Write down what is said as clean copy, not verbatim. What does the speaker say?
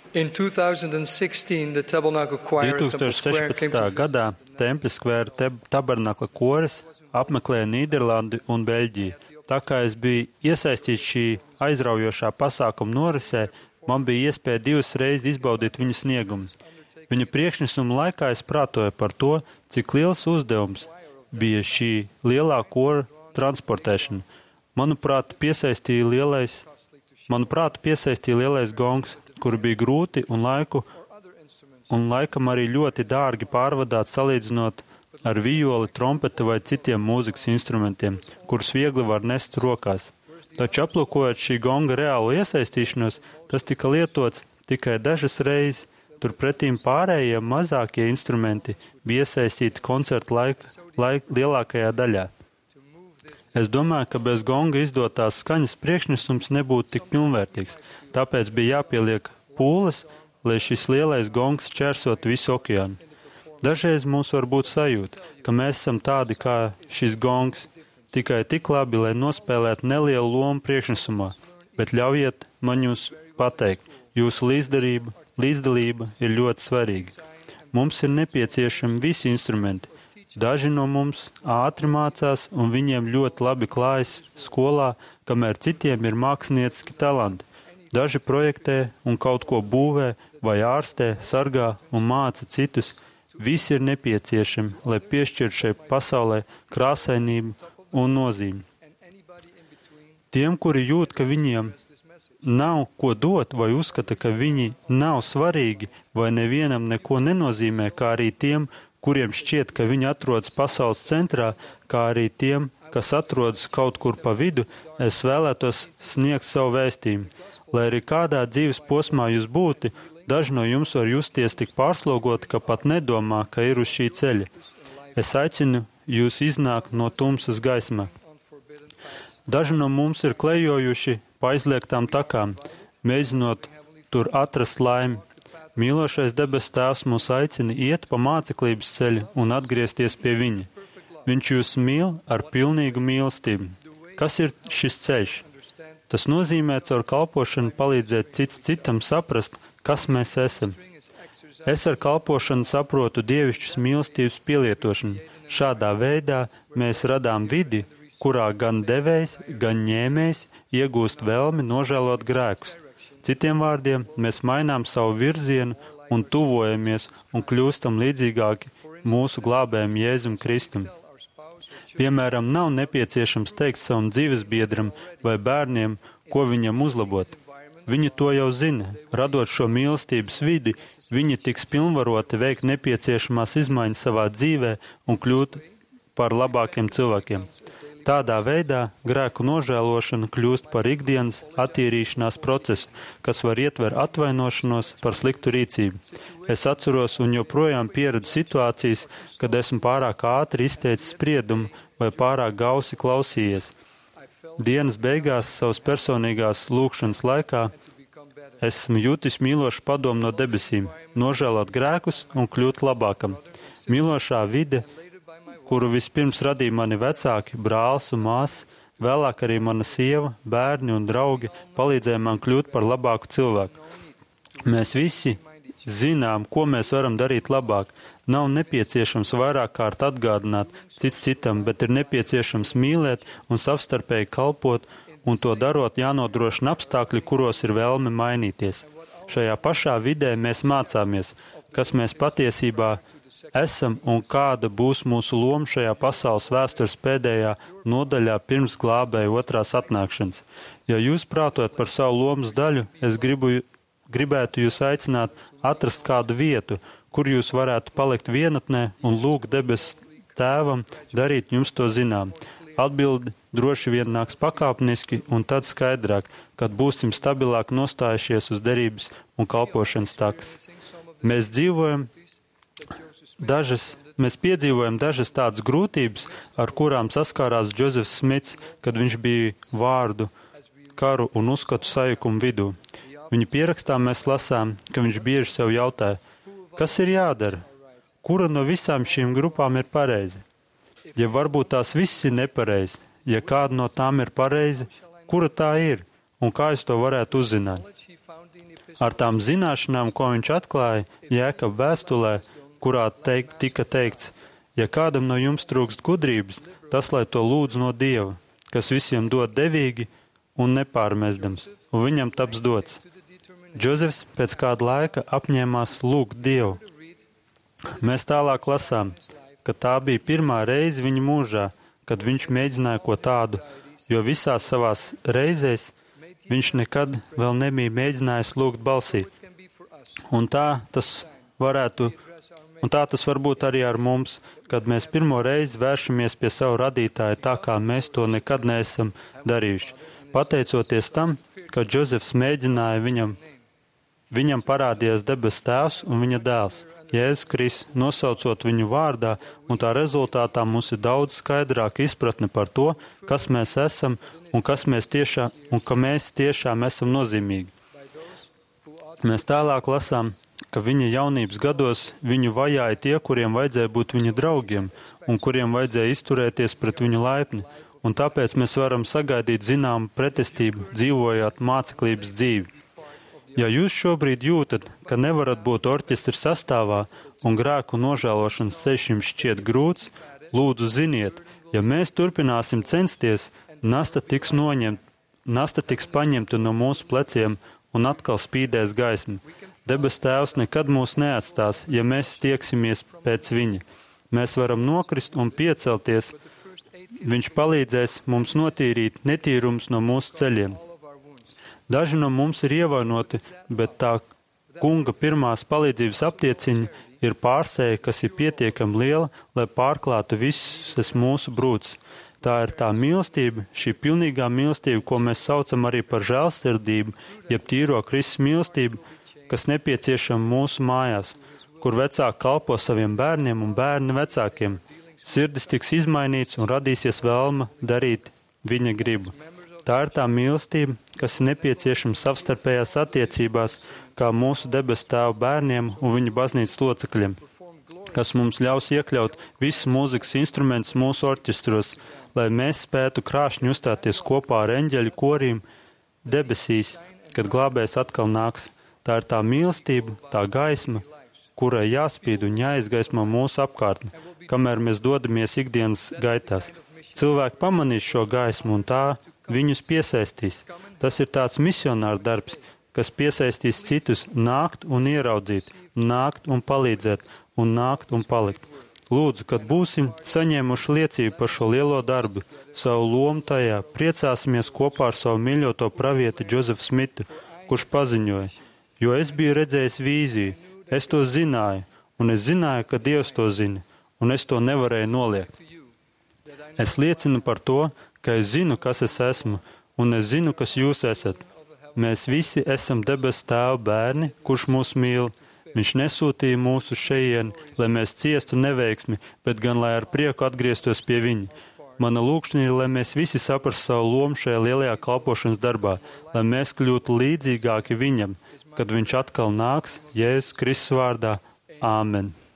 In 2016, the Tabernacle Choir at Temple Square came 2016. to visit. gadā Temple Square tabernakla koris apmeklēja Nīderlandi un Beļģiju. Tā kā es biju iesaistīts šī aizraujošā pasākuma norisē, man bija iespēja 2 reizes izbaudīt viņa sniegumu. Viņa priekšnesuma laikā es prātoju par to, cik liels uzdevums bija šī lielā kora transportēšana. Manuprāt, piesaistīja lielais gongs, kuru bija grūti un laikam arī ļoti dārgi pārvadāt salīdzinot ar vijoli, trompeti vai citiem mūzikas instrumentiem, kurus viegli var nest rokās. Taču aplūkojot šī gonga reālo iesaistīšanos, tas tika lietots tikai dažas reizes, turpretīm pārējie mazākie instrumenti bija iesaistīti koncerta laika lielākajā daļā. Es domāju, ka bez gonga izdotās skaņas priekšnesums nebūtu tik pilnvērtīgs, tāpēc bija jāpieliek pūles, lai šis lielais gongs čērsot visu okeānu. Dažreiz mums var būt sajūta, ka mēs esam tādi kā šis gongs, tikai tik labi, lai nospēlētu nelielu lomu priekšnesumā, bet ļaujiet man jūs pateikt, jūsu līdzdalība ir ļoti svarīga. Mums ir nepieciešami visi instrumenti. Daži no mums ātri mācās un viņiem ļoti labi klājas skolā, kamēr citiem ir mākslinieciski talanti. Daži projektē un kaut ko būvē vai ārstē, sargā un māca citus. Visi ir nepieciešami, lai piešķirtu šai pasaulē krāsainību un nozīmi. Tiem, kuri jūt, ka viņiem nav ko dot vai uzskata, ka viņi nav svarīgi vai nevienam neko nenozīmē, kā arī tiem, kuriem šķiet, ka viņi atrodas pasaules centrā, kā arī tiem, kas atrodas kaut kur pa vidu, es vēlētos sniegt savu vēstījumu. Lai arī kādā dzīves posmā jūs būtu, daži no jums var justies tik pārslogoti, ka pat nedomā, ka ir uz šī ceļa. Es aicinu jūs iznākt no tumsas gaismā. Daži no mums ir klejojuši pa aizliegtām takām, mēģinot tur atrast laimi. Mīlošais debes Tēvs mūs aicina iet pa māceklības ceļu un atgriezties pie viņa. Viņš jūs mīl ar pilnīgu mīlestību. Kas ir šis ceļš? Tas nozīmē caur kalpošanu palīdzēt cits citam saprast, kas mēs esam. Es ar kalpošanu saprotu dievišķas mīlestības pielietošanu. Šādā veidā mēs radām vidi, kurā gan devējs, gan ņēmējs iegūst vēlmi nožēlot grēkus. Citiem vārdiem, mēs mainām savu virzienu un tuvojamies un kļūstam līdzīgāki mūsu glābējam Jēzum Kristum. Piemēram, nav nepieciešams teikt savam dzīvesbiedram vai bērniem, ko viņam uzlabot. Viņi to jau zina. Radot šo mīlestības vidi, viņi tiks pilnvaroti veikt nepieciešamās izmaiņas savā dzīvē un kļūt par labākiem cilvēkiem. Tādā veidā grēku nožēlošana kļūst par ikdienas attīrīšanās procesu, kas var ietvert atvainošanos par sliktu rīcību. Es atceros un joprojām pieredzu situācijas, kad esmu pārāk ātri izteicis spriedumu vai pārāk gausi klausījies. Dienas beigās savas personīgās lūkšanas laikā esmu jutis mīlošu padomu no debesīm, nožēlot grēkus un kļūt labākam. Mīlošā vide, kuru vispirms radīja mani vecāki, brālis un māsas, vēlāk arī mana sieva, bērni un draugi palīdzēja man kļūt par labāku cilvēku. Mēs visi zinām, ko mēs varam darīt labāk. Nav nepieciešams vairāk kārt atgādināt cits citam, bet ir nepieciešams mīlēt un savstarpēji kalpot, un to darot jānodrošina apstākļi, kuros ir vēlme mainīties. Šajā pašā vidē mēs mācāmies, kas mēs patiesībā esam un kāda būs mūsu loma šajā pasaules vēstures pēdējā nodaļā pirms glābēja otrās atnākšanas. Ja jūs prātojat par savu lomas daļu, es gribētu jūs aicināt atrast kādu vietu, kur jūs varētu palikt vienatnē un lūgt debes Tēvam darīt jums to zinām. Atbildi droši vien nāks pakāpeniski un tad skaidrāk, kad būsim stabilāk nostājušies uz derības un kalpošanas takas. Mēs piedzīvojam dažas tādas grūtības, ar kurām saskārās Džozefs Smits, kad viņš bija vārdu, karu un uzskatu sajukumu vidū. Viņa pierakstā mēs lasām, ka viņš bieži sev jautāja, kas ir jādara? Kura no visām šīm grupām ir pareiza? Ja varbūt tās viss ir nepareizi, ja kāda no tām ir pareiza, kura tā ir un kā es to varētu uzzināt? Ar tām zināšanām, ko viņš atklāja Jēkaba vēstulē, kurā tika teikts, ja kādam no jums trūkst gudrības, tas lai to lūdz no Dieva, kas visiem dod devīgi un nepārmestams, un viņam taps dots. Džozefs pēc kāda laika apņēmās lūgt Dievu. Mēs tālāk lasām, ka tā bija pirmā reize viņa mūžā, kad viņš mēģināja ko tādu, jo visās savās reizēs viņš nekad vēl nebija mēģinājis lūgt balsī. Un tā tas var būt arī ar mums, kad mēs pirmo reizi vēršamies pie savu radītāju tā, kā mēs to nekad neesam darījuši. Pateicoties tam, ka Džozefs mēģināja, viņam parādījās debes tēvs un viņa dēls, Jēzus Kristus, nosaucot viņu vārdā, un tā rezultātā mums ir daudz skaidrāka izpratne par to, kas mēs esam un ka mēs tiešām esam nozīmīgi. Mēs tālāk lasām, ka viņa jaunības gados viņu vajāja tie, kuriem vajadzēja būt viņa draugiem un kuriem vajadzēja izturēties pret viņu laipni, un tāpēc mēs varam sagaidīt zināmu pretestību, dzīvojot māceklības dzīvi. Ja jūs šobrīd jūtat, ka nevarat būt orķestra sastāvā un grēku nožēlošanas ceļš jums šķiet grūts, lūdzu ziniet, ja mēs turpināsim censties, nasta tiks paņemta no mūsu pleciem un atkal spīdēs gaisma. Debes Tēvs nekad mūs neatstās, ja mēs tieksimies pēc viņa. Mēs varam nokrist un piecelties. Viņš palīdzēs mums notīrīt netīrums no mūsu ceļiem. Daži no mums ir ievainoti, bet tā kunga pirmās palīdzības aptieciņa ir pārsēja, kas ir pietiekami liela, lai pārklātu visas mūsu brūces. Tā ir tā mīlestība, šī pilnīgā mīlestība, ko mēs saucam arī par žēlsirdību, jeb tīro Kristus mīlestību, kas nepieciešama mūsu mājās, kur vecāki kalpo saviem bērniem un bērni vecākiem. Sirdis tiks izmainīts un radīsies vēlme darīt viņa gribu. Tā ir tā mīlestība, kas ir nepieciešama savstarpējās attiecībās, kā mūsu debes Tēva bērniem un viņa baznīcas locekļiem, kas mums ļaus iekļaut visus mūzikas instrumentus mūsu orķestros, lai mēs spētu krāšņi uzstāties kopā ar eņģeļu korīm debesīs, kad glābējs atkal nāks. Tā ir tā mīlestība, tā gaisma, kurai jāspīd un jāizgaismo mūsu apkārtni, kamēr mēs dodamies ikdienas gaitās. Cilvēki pamanīs šo gaismu un tā viņus piesaistīs. Tas ir tāds misionāru darbs, kas piesaistīs citus nākt un ieraudzīt, nākt un palīdzēt un nākt un palikt. Lūdzu, kad būsim saņēmuši liecību par šo lielo darbu, savu lomu tajā, priecāsimies kopā ar savu mīļoto pravieti Džozefu Smitu, kurš paziņoja, jo es biju redzējis vīziju, es to zināju, un es zināju, ka Dievs to zina, un es to nevarēju noliegt. Es liecinu par to, ka es zinu, kas es esmu, un es zinu, kas jūs esat. Mēs visi esam debes Tēva bērni, kurš mūs mīl. Viņš nesūtīja mūsu šejieni, lai mēs ciestu neveiksmi, bet gan lai ar prieku atgrieztos pie viņa. Mana lūkšana ir, lai mēs visi saprastu savu lomu šajā lielajā kalpošanas darbā, lai mēs kļūtu līdzīgāki viņam, kad viņš atkal nāks Jēzus Kristus vārdā. Āmen.